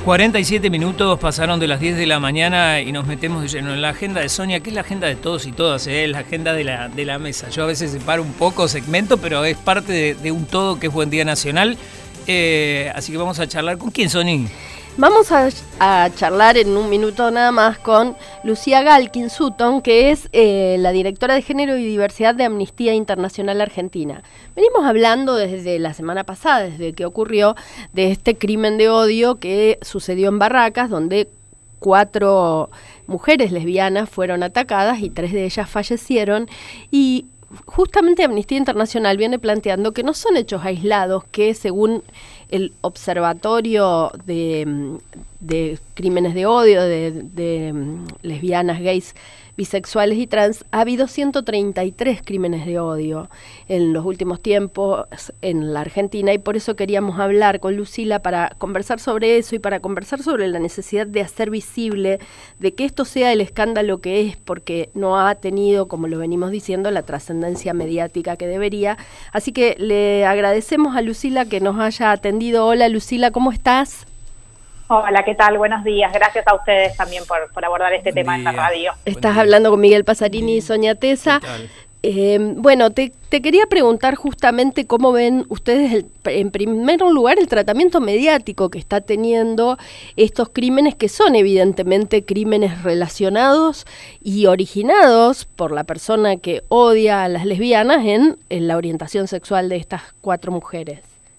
47 minutos pasaron de las 10 de la mañana y nos metemos de lleno en la agenda de Sonia, que es la agenda de todos y todas, es la agenda de la mesa. Yo a veces separo un poco segmento, pero es parte de un todo que es Buen Día Nacional. Así que vamos a charlar. ¿Con quién, Sony? Vamos a charlar en un minuto nada más con Lucía Galkin Sutton, que es la directora de Género y Diversidad de Amnistía Internacional Argentina. Venimos hablando desde la semana pasada, desde que ocurrió, de este crimen de odio que sucedió en Barracas, donde 4 mujeres lesbianas fueron atacadas y 3 de ellas fallecieron. Y justamente Amnistía Internacional viene planteando que no son hechos aislados, que según el Observatorio de Crímenes de Odio de lesbianas, gays, bisexuales y trans, ha habido 133 crímenes de odio en los últimos tiempos en la Argentina, y por eso queríamos hablar con Lucila para conversar sobre eso y para conversar sobre la necesidad de hacer visible, de que esto sea el escándalo que es, porque no ha tenido, como lo venimos diciendo, la trascendencia mediática que debería. Así que le agradecemos a Lucila que nos haya atendido. Hola Lucila, ¿cómo estás? Hola, ¿qué tal? Buenos días. Gracias a ustedes también por abordar este tema en la radio. Estás hablando con Miguel Pasarini y Sonia Tesa. Bueno, te quería preguntar justamente cómo ven ustedes, en primer lugar, el tratamiento mediático que está teniendo estos crímenes, que son evidentemente crímenes relacionados y originados por la persona que odia a las lesbianas en la orientación sexual de estas 4 mujeres.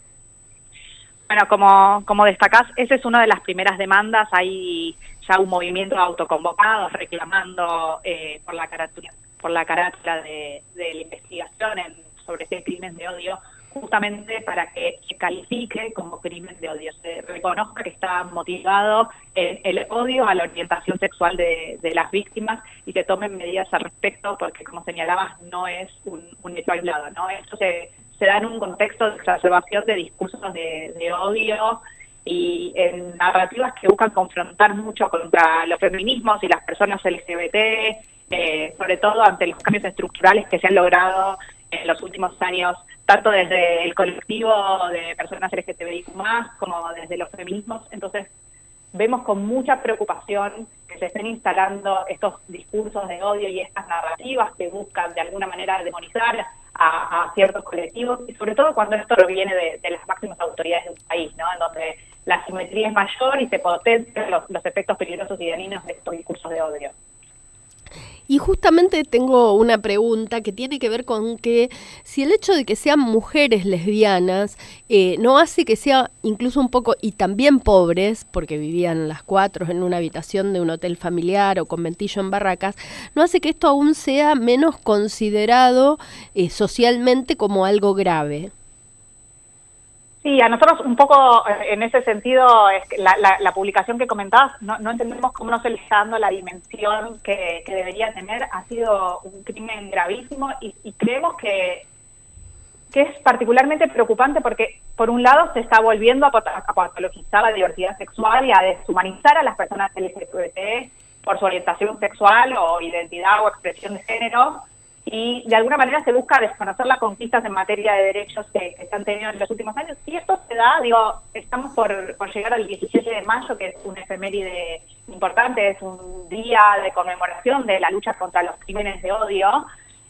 Bueno, como destacás, esa es una de las primeras demandas. Hay ya un movimiento de autoconvocados reclamando por la carátula de la investigación sobre este crimen de odio, justamente para que se califique como crimen de odio, se reconozca que está motivado el odio a la orientación sexual de las víctimas y se tomen medidas al respecto, porque, como señalabas, no es un hecho aislado, ¿no? Esto se da en un contexto de exacerbación de discursos de odio y en narrativas que buscan confrontar mucho contra los feminismos y las personas LGBT, sobre todo ante los cambios estructurales que se han logrado en los últimos años, tanto desde el colectivo de personas LGTBIQ+, como desde los feminismos. Entonces, vemos con mucha preocupación que se estén instalando estos discursos de odio y estas narrativas que buscan de alguna manera demonizar a ciertos colectivos, y sobre todo cuando esto proviene de las máximas autoridades de un país, ¿no? En donde la asimetría es mayor y se potencian los efectos peligrosos y dañinos de estos discursos de odio. Y justamente tengo una pregunta que tiene que ver con que si el hecho de que sean mujeres lesbianas no hace que sea incluso un poco, y también pobres, porque vivían las 4 en una habitación de un hotel familiar o conventillo en Barracas, no hace que esto aún sea menos considerado socialmente como algo grave. Sí, a nosotros un poco en ese sentido, es que la publicación que comentabas, no entendemos cómo no se le está dando la dimensión que debería tener. Ha sido un crimen gravísimo y creemos que es particularmente preocupante porque, por un lado, se está volviendo a patologizar la diversidad sexual y a deshumanizar a las personas LGBT por su orientación sexual o identidad o expresión de género, y de alguna manera se busca desconocer las conquistas en materia de derechos que se han tenido en los últimos años. Y esto se da, estamos por llegar al 17 de mayo, que es un efeméride importante, es un día de conmemoración de la lucha contra los crímenes de odio,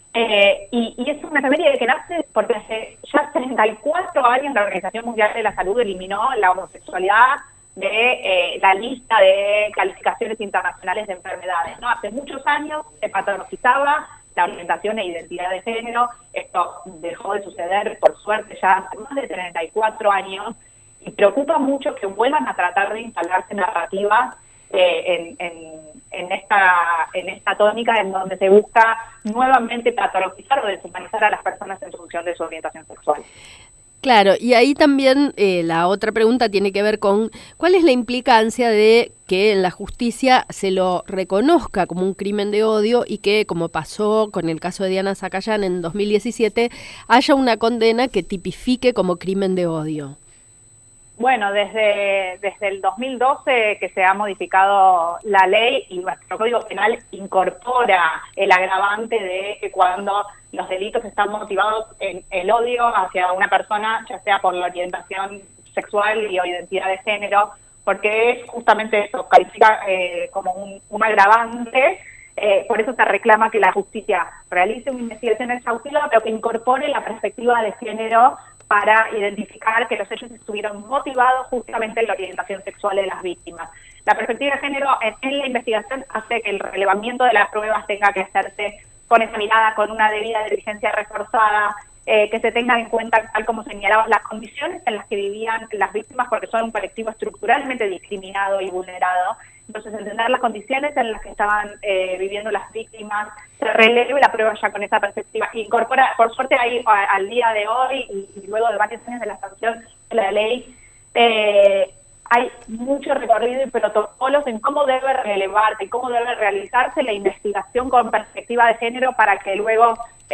y es una efeméride que nace porque hace ya 34 años la Organización Mundial de la Salud eliminó la homosexualidad de la lista de calificaciones internacionales de enfermedades, ¿no? Hace muchos años se patologizaba la orientación e identidad de género. Esto dejó de suceder, por suerte, ya hace más de 34 años, y preocupa mucho que vuelvan a tratar de instalarse narrativas en esta tónica en donde se busca nuevamente patologizar o deshumanizar a las personas en función de su orientación sexual. Claro, y ahí también la otra pregunta tiene que ver con cuál es la implicancia de que en la justicia se lo reconozca como un crimen de odio y que, como pasó con el caso de Diana Zacayán en 2017, haya una condena que tipifique como crimen de odio. Bueno, desde el 2012 que se ha modificado la ley y nuestro Código Penal incorpora el agravante de que cuando los delitos están motivados en el odio hacia una persona, ya sea por la orientación sexual y o identidad de género porque es justamente eso, califica como un agravante. Por eso se reclama que la justicia realice una investigación exhaustiva, pero que incorpore la perspectiva de género para identificar que los hechos estuvieron motivados justamente en la orientación sexual de las víctimas. La perspectiva de género en la investigación hace que el relevamiento de las pruebas tenga que hacerse con esa mirada, con una debida diligencia reforzada, que se tengan en cuenta, tal como señalabas, las condiciones en las que vivían las víctimas, porque son un colectivo estructuralmente discriminado y vulnerado. Entonces, entender las condiciones en las que estaban viviendo las víctimas, se releve la prueba ya con esa perspectiva. Incorpora, por suerte, ahí al día de hoy y luego de varios años de la sanción de la ley, hay mucho recorrido y protocolos en cómo debe relevarse y cómo debe realizarse la investigación con perspectiva de género para que luego,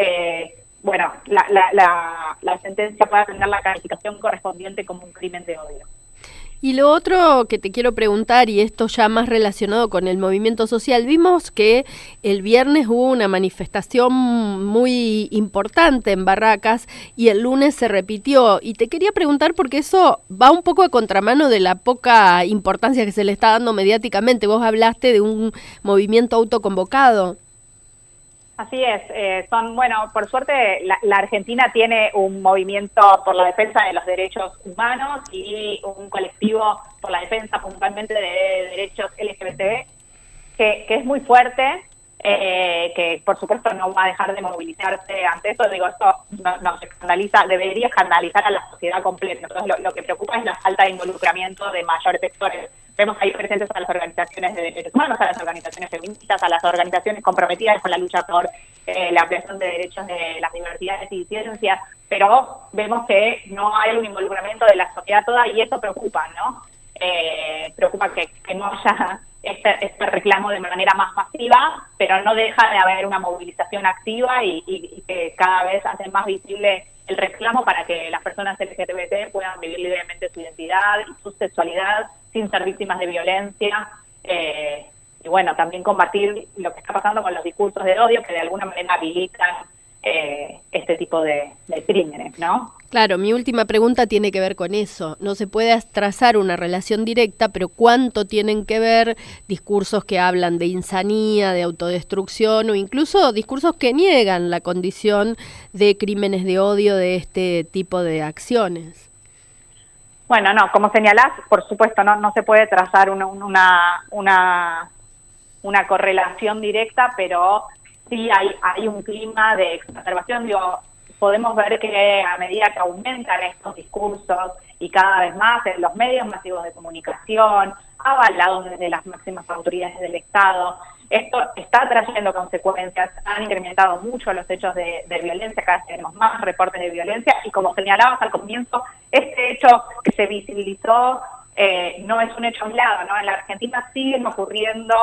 la sentencia pueda tener la calificación correspondiente como un crimen de odio. Y lo otro que te quiero preguntar, y esto ya más relacionado con el movimiento social, vimos que el viernes hubo una manifestación muy importante en Barracas y el lunes se repitió. Y te quería preguntar porque eso va un poco a contramano de la poca importancia que se le está dando mediáticamente. Vos hablaste de un movimiento autoconvocado. Así es, por suerte la Argentina tiene un movimiento por la defensa de los derechos humanos y un colectivo por la defensa puntualmente de derechos LGBT que es muy fuerte, que por supuesto no va a dejar de movilizarse ante eso. Esto nos escandaliza, debería escandalizar a la sociedad completa. Entonces lo que preocupa es la falta de involucramiento de mayores sectores. Vemos ahí presentes a las organizaciones de derechos humanos, a las organizaciones feministas, a las organizaciones comprometidas con la lucha por la ampliación de derechos de las diversidades y disidencias, pero vemos que no hay un involucramiento de la sociedad toda y eso preocupa, ¿no? Preocupa que no haya este reclamo de manera más masiva, pero no deja de haber una movilización activa y que cada vez hace más visible el reclamo para que las personas LGBT puedan vivir libremente su identidad y su sexualidad sin ser víctimas de violencia, y también combatir lo que está pasando con los discursos de odio que de alguna manera habilitan este tipo de crímenes, ¿no? Claro, mi última pregunta tiene que ver con eso. No se puede trazar una relación directa, pero ¿cuánto tienen que ver discursos que hablan de insanía, de autodestrucción o incluso discursos que niegan la condición de crímenes de odio de este tipo de acciones? Bueno, no, como señalás, por supuesto, no se puede trazar una correlación directa, pero sí hay un clima de exacerbación. Podemos ver que a medida que aumentan estos discursos y cada vez más en los medios masivos de comunicación, avalados desde las máximas autoridades del Estado, esto está trayendo consecuencias. Han incrementado mucho los hechos de violencia, cada vez tenemos más reportes de violencia y como señalabas al comienzo, este hecho que se visibilizó no es un hecho aislado, ¿no? En la Argentina siguen ocurriendo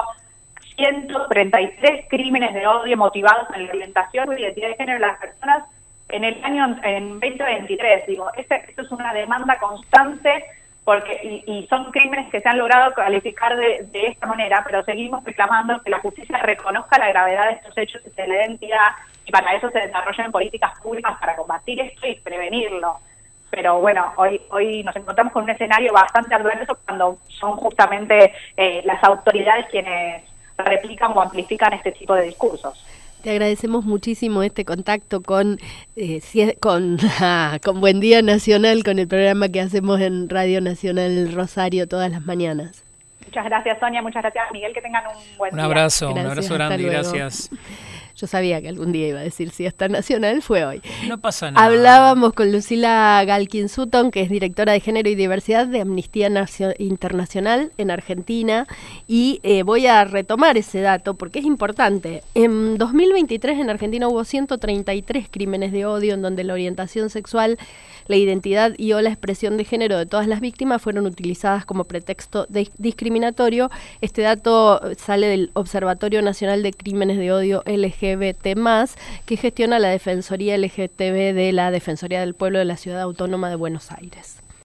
133 crímenes de odio motivados en la orientación y identidad de género de las personas en 2023. Esto es una demanda constante porque y son crímenes que se han logrado calificar de esta manera, pero seguimos reclamando que la justicia reconozca la gravedad de estos hechos y se le dé entidad, y para eso se desarrollen políticas públicas para combatir esto y prevenirlo. Pero hoy nos encontramos con un escenario bastante adverso cuando son justamente las autoridades quienes replican o amplifican este tipo de discursos. Te agradecemos muchísimo este contacto con Buen Día Nacional, con el programa que hacemos en Radio Nacional Rosario todas las mañanas. Muchas gracias, Sonia, muchas gracias, Miguel, que tengan un buen día. Un abrazo grande, gracias. Yo sabía que algún día iba a decir siesta nacional, fue hoy. No pasa nada. Hablábamos con Lucila Galkin Sutton, que es directora de Género y Diversidad de Amnistía Internacional en Argentina, y voy a retomar ese dato porque es importante. En 2023 en Argentina hubo 133 crímenes de odio en donde la orientación sexual, la identidad y o la expresión de género de todas las víctimas fueron utilizadas como pretexto discriminatorio. Este dato sale del Observatorio Nacional de Crímenes de Odio LGBT+, que gestiona la Defensoría LGTB de la Defensoría del Pueblo de la Ciudad Autónoma de Buenos Aires.